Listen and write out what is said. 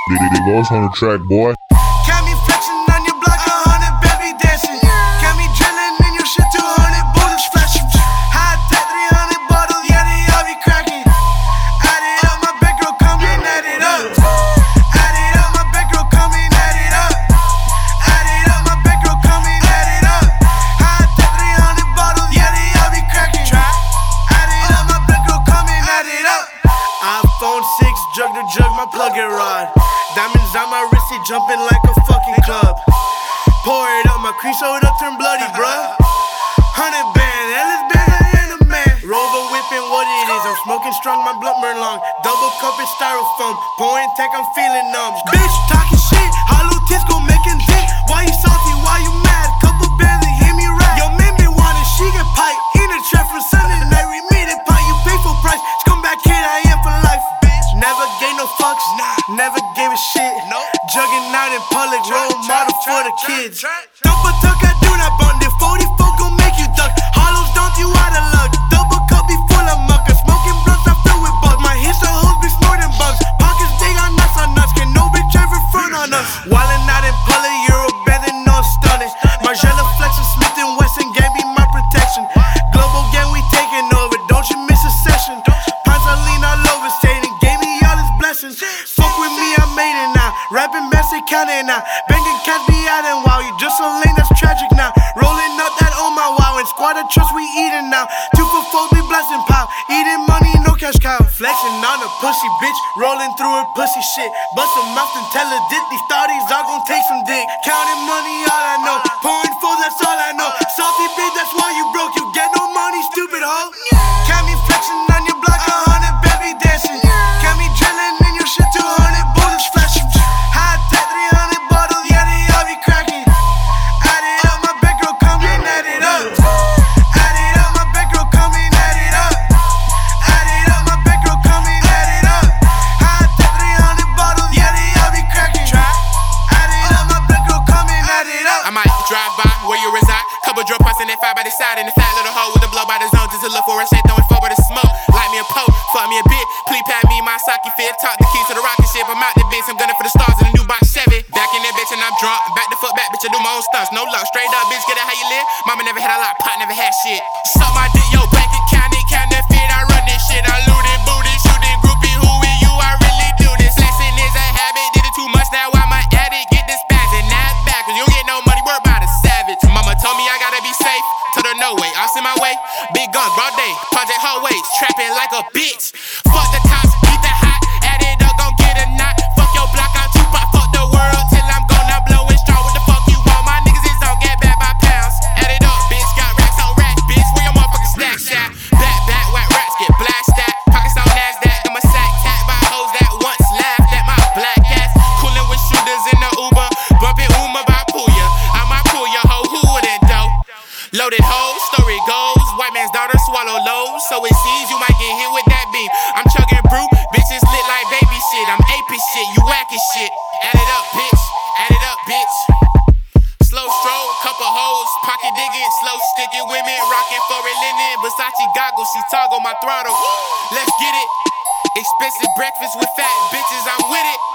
They lost on the track, boy. Got me flexing on your block, 100 baby dancing. Got me drilling in your shit, 200 bullets flashing. High tech, 300 bottles, yeah, they all be cracking. Add it up, my big girl coming, add it up. Add it up, my big girl coming, add it up. Add it up, my big girl coming, add it up. High tech, 300 bottles, yeah, they all be cracking. Add it up, my big girl coming, add it up. iPhone 6, jug to jug, my plug-in rod. Diamonds on my wrist, he jumping like a fucking club. Pour it up, my cream soda turn bloody, bruh. 100 band, Ellis band, and a man. Rover whipping what it is, I'm smoking strong, my blunt burn long. Double cup and styrofoam, pouring tech, I'm feeling numb. Bitch, talking shit, hollow tits gon' making dick. Why you salty, why you mad? Couple bands and hear me rap. Yo, man been wanting, she get pipe. In the trap from Sunday night, we meet it, pint, you pay for price. Come back here, I am for life. Never gave no fucks, never gave a shit. Jugging out in public, role model for the kids. Double tuck, I do not bond it. 44 gon' make you duck. Hollows don't you out of luck. Double cup be full of mucker. Smoking blunts, I fill with bugs. My hits are hoes be snorting bugs. Pockets big on nuts on nuts. Can no bitch ever front on us. Wildin' out in public, Euro bedding, no stunning. Margiela flexing, Smith and Wesson gave me my protection. Global gang, we taking over. Don't you miss a session. Pints I lean all over, Satan gave me all his blessings. Fuck with me, I made it now. Rapping Mexican now. Banging cats be out and wow. You just a lane, that's tragic now. Rolling up that on my wow. And squad of trust, we eating now. 2 for 4, we blessing pow. Eating money, no cash cow. Flexing on a pussy bitch. Rolling through her pussy shit. Bust a mouth and tell her dick. These thotties all gon' take some dick. Counting money, all I know. Pouring four, that's all I know. Salty bitch, that's why you broke. You get no money, stupid hoe. Got me flexing on your block, 100 baby dancing. Got me drilling in your shit, 200 bullets flashing. High tech, 300 bottles, yeah, they all be cracking. Add it up, my big girl coming, add it up. Add it up, my big girl coming, add it up. Add it up, my big girl coming, add it up. High tech, 300 bottles, yeah, they all be cracking. Add it up, my big girl coming, add it up. I might drive by where you reside. Couple drill pots and that 5 by the side. And the fat little hoe with a blow by the zone. Just to look for a shit, throwing 4 by the smoke. Light me a poke, fuck me a bit. Please pat me my socky fit. Talk the keys to the rocket ship. I'm out the bitch, I'm gunning for the stars in the new box Chevy. Back in that bitch and I'm drunk. Back the foot back, bitch, I do my own stunts. No luck, straight up, bitch, get it how you live. Mama never had a lot, pot never had shit. Suck my dick, yo, bank account, it counterfeit. I run this shit, I looted, booted, shooting, groupie. Who are you? I really do this. Flexing is a habit, did it too much, now I'm an addict. Get this spazzing, now it's back, cause you don't get no money, work by the savage. Mama told me I gotta be safe, told her no way, I'll see my way. Big guns, broad day, project hallways, trapping like a bitch. Fuck the cops, eat the hot, add it up, gon' get a knot. Fuck your block, I'm Tupac, fuck the world till I'm gone, I'm blowing straw. What the fuck you want? My niggas is on get back by pounds. Add it up, bitch, got racks on racks, bitch, where your motherfucking stack shot? Back, whack rats get blasted. Pockets on NASDAQ, I'm a sack cat by hoes that once laughed at my black ass. Coolin' with shooters in the Uber, bumping Uma by Puya. I might pull your hoe, who wouldn't though? Loaded hoes, story goes. White man's daughter swallow lows, so it seems you might get hit with that beam. I'm chugging brew, bitches lit like baby shit. I'm AP shit, you whacking shit. Add it up, bitch. Add it up, bitch. Slow stroll, couple hoes, pocket digging, slow sticking women, rocking foreign linen, Versace goggles, she toggle my throttle. Let's get it. Expensive breakfast with fat bitches, I'm with it.